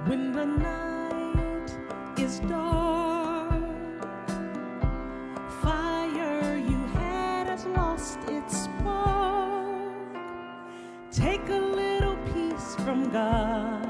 When the night is dark, fire you had has lost its spark. Take a little peace from God.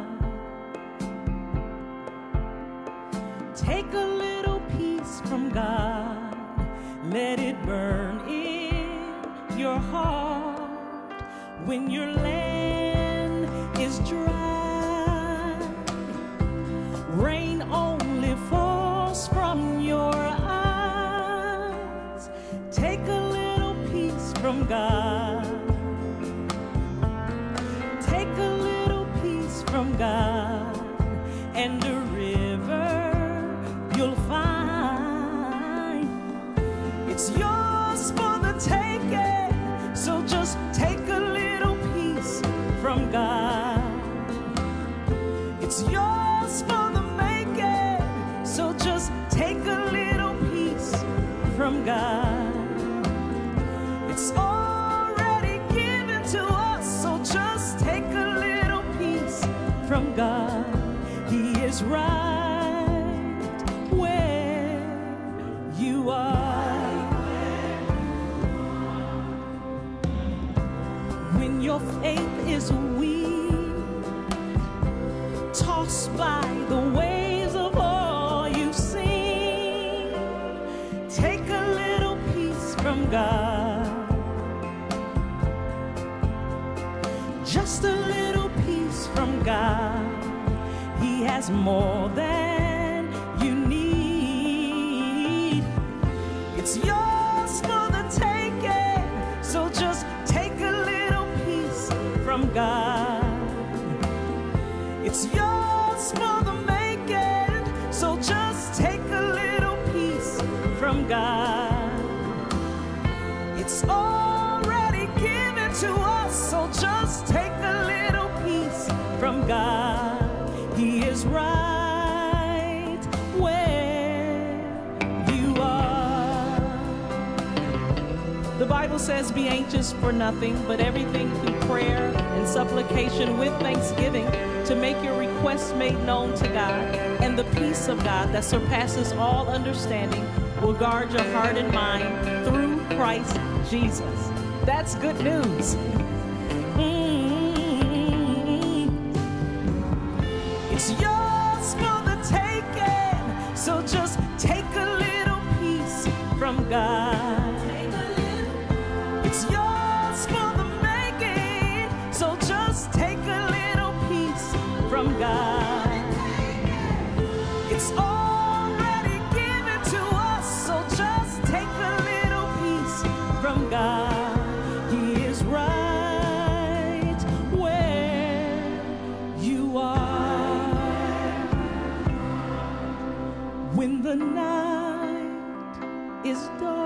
Take a little peace from God. Let it burn in your heart. When your land is dry, rain only falls from your eyes. Take a little peace from God. Take a little peace from God, and a river you'll find. It's yours for the taking, so just take a little peace from God. It's yours for the making, so just take a little peace from God. It's already given to us, so just take a little peace from God. He is right where you are. When your faith is weak, tossed by the waves of all you've seen, take a little peace from God. Just a little peace from God. He has more than you need. It's yours for the taking, so just take a little peace from God. It's yours for the making, so just take a little peace from God. It's already given to us, so just take a little peace from God. He is right where you are. The Bible says, be anxious for nothing, but everything through prayer and supplication with thanksgiving, to make your requests made known to God. And the peace of God that surpasses all understanding will guard your heart and mind through Christ Jesus. That's good news. It's yours for the taking, so just take a little peace from God. It's yours for the making, so just take a little peace from God. It's already given to us, so just take a little peace from God. He is right where you are. When the night is dark,